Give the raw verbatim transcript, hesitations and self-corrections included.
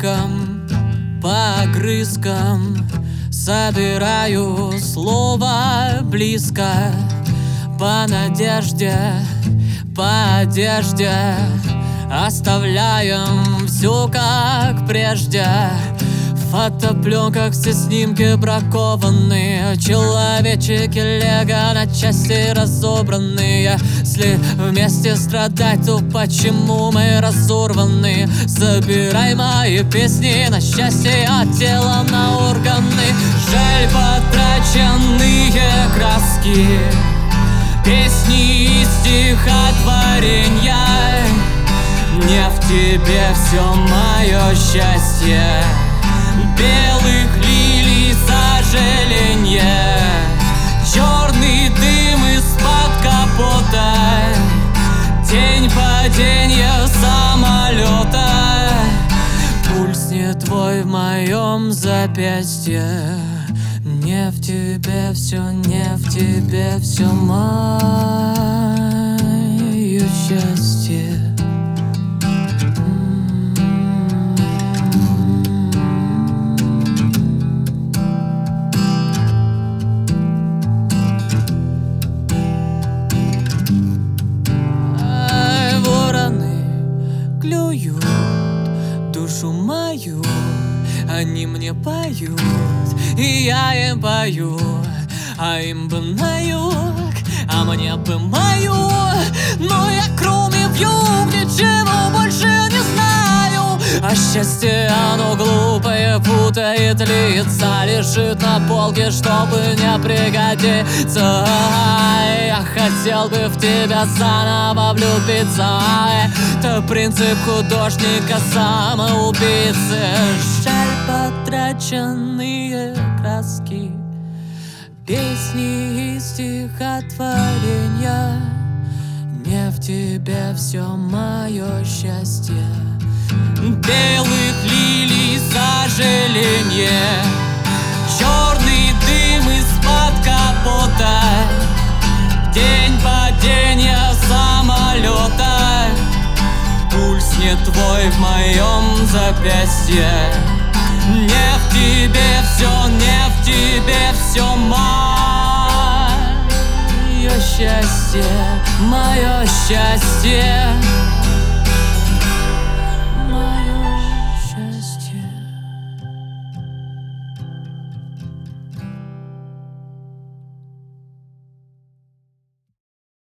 урокам, по огрызкам собираю слово близко. По надежде, по одежде оставляем все как прежде. В фотопленках все снимки бракованные, человечики лего на части разобранные. Если вместе страдать, то почему мы разорваны? Собирай мои песни на счастье, от тела на органы. Жаль потраченные краски, песни и стихотворения. Не в тебе все мое счастье, белых лилий сожаление, черный дым из-под капота, тень падения самолета. Пульс не твой в моем запястье, не в тебе все, не в тебе все мое счастье. Клюют душу мою, они мне поют, и я им пою. А им бы на юг, а мне бы мою. Но я кроме вьюг ничего больше не знаю. А счастье оно глупое, путает лица, лежит на полке, чтобы не пригодиться. Я хотел бы в тебя заново влюбиться. Это принцип художника самоубийцы. Жаль потраченные краски, песни и стихотворения. Не в тебе все мое счастье, белых лилий сожаление, черный дым из-под капота, день падения самолета. Пульс не твой в моем запястье, не в тебе все, не в тебе все мое счастье, мое счастье.